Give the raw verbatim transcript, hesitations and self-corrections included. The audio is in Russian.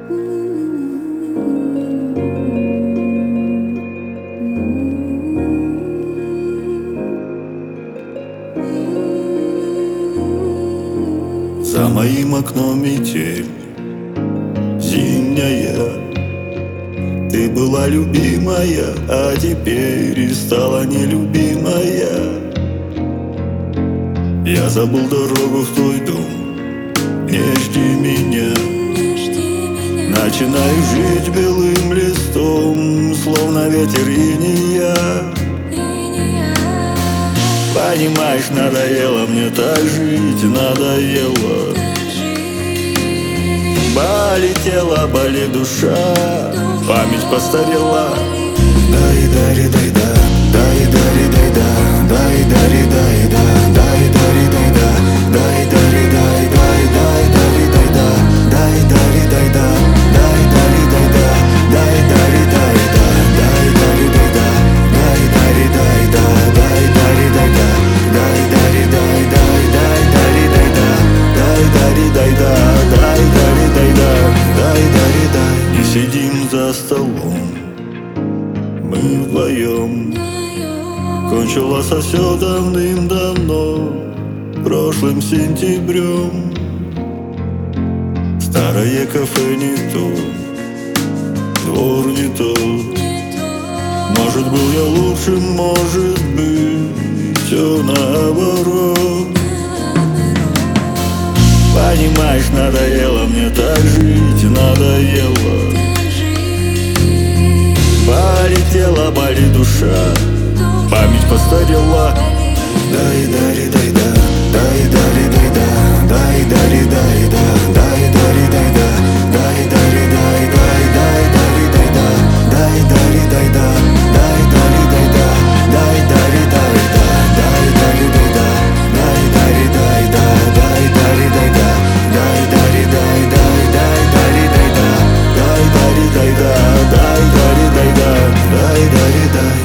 За моим окном метель зимняя. Ты была любимая, а теперь и стала нелюбимая. Я забыл дорогу в твой дом, не жди меня. Начинаю жить белым листом, словно ветер и не я. Понимаешь, надоело мне так жить, надоело. Болит тело, болит душа, память постарела. Дай, дай, дай, да, дай, дай, дай, да, дай, дай, дай, да, дай, дай, дай, да, дай, дай, дай, дай, дай, дай, дай, да, дай, дай, дай, да, дай, дай, дай, да, дай, дай, дай, да, дай, дай, дай, да, дай, дай, дай, да, дай, дай, дай, да, дай, дай, дай, дай, дай, дай, дай, да, дай, дай, дай, да, дай, дай, дай, да, дай, дай, дай. И сидим за столом мы вдвоем. Кончилось все давным-давно, прошлым сентябрем. Старое кафе не то, двор не тот. Может, был я лучше, может быть, все наоборот. Понимаешь, надоело мне так жить, надоело. Болит тело, болит душа, память постарела. Дай, дай, дай, да, дай, дай, дай, да, дай, дай, дай, да, дай, дай, дай, да, дай, дай, дай, дай, дай, дай, дай, да, дай, дай, дай, да, дай, дай, дай, да, дай, дай, дай, да, дай, дай, дай, да, дай, дай, дай, да, дай, дай, дай, да, дай, дай, дай, дай, дай, дай, дай, да, дай, дай, дай, да, дай, дай, дай, да, дай, дай, дай.